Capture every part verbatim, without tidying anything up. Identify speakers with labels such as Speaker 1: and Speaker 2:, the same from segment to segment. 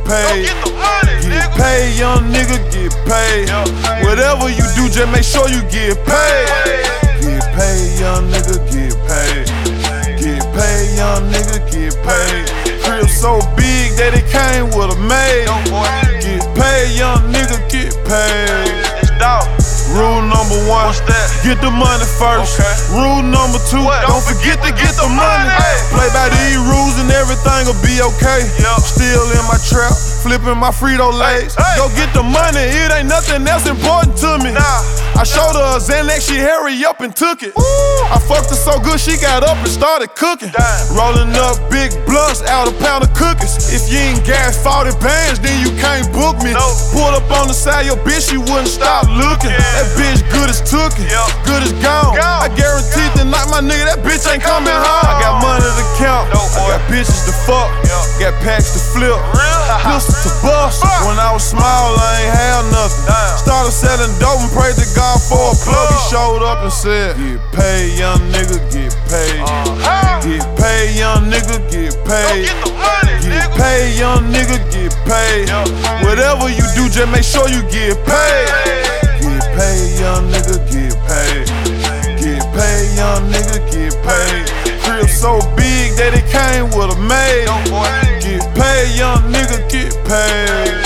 Speaker 1: paid. Get paid, young nigga, get paid. Whatever you do, just make sure you get paid. Get paid, young nigga, get paid. Get paid, young nigga, get paid. Crib so big that it came with a maid. Get paid, young nigga, get paid. Rule number one, get the money first. Okay. Rule number two, what? Don't forget to get the money. Hey. Play by these rules and everything will be okay. Yep. Still in my trap, flipping my Frito Lays. Hey. Hey. Go get the money, it ain't nothing else important to me. Nah. I showed her a Xanax, she hurry up and took it. Ooh. I fucked her so good, she got up and started cooking. Damn. Rolling up big blunts out a pound of cookies. If you ain't gas forty bands, then you can't book me. Nope. Pulled up on the side, your bitch, she wouldn't stop looking. Yeah. That bitch good as took it, yep. Good as gone. gone. I guarantee tonight, my nigga, that bitch ain't coming home. I got money to count, no, I got bitches to fuck, yep. Got packs to flip, pistols to bust. When I was small, I ain't had nothing. Damn. Started selling dope and prayed to God for a plug. He showed up and said, get paid, young nigga, get paid. Uh, get paid, young nigga, get paid. Get, money, get nigga. paid, young nigga, get paid. Yep. Whatever you do, just make sure you get paid. Get paid, young nigga, get paid. Get paid, young nigga, get paid. Crib so big that it came with a maid. Get paid, young nigga, get paid.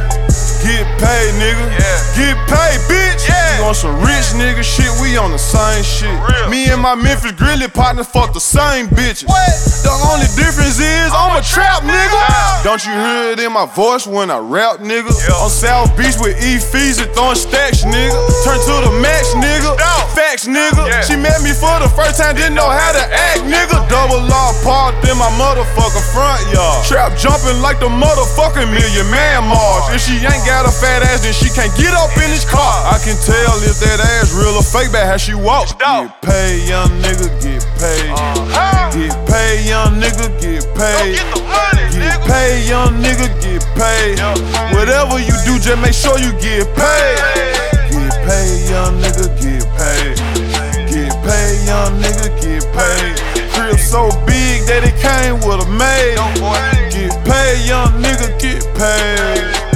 Speaker 1: Get paid, nigga. Yeah. Get paid, bitch. Yeah. You on some rich nigga shit, we on the same shit. Me and my Memphis Grizzly partners fuck the same bitches. What? The only difference is I'm a trap nigga. Wow. Don't you hear it in my voice when I rap, nigga? Yeah. On South Beach with E Fees and throwing stacks, nigga. Turn to the max, nigga. No. Facts, nigga. Yeah. She met me for the first time, didn't know how to act, nigga. Double law parked in my motherfucking front yard. Trap jumping like the motherfucking Million Man March. If she ain't got a fat ass, then she can't get up in this car. I can tell if that ass real or fake by how she walks. Get paid, young nigga, get paid. Uh-huh. Get paid, young nigga, get paid. Get, the money, get nigga. paid, young nigga, get paid. Yep. Whatever you do, just make sure you get paid. Get paid, young nigga, get paid. Get paid, young nigga, get paid. Crib so big that it came with a maid. Get paid, young nigga, get paid.